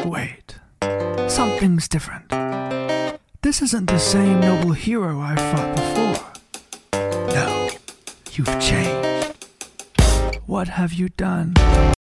Wait, something's different. This isn't the same noble hero I fought before. No, you've changed. What have you done?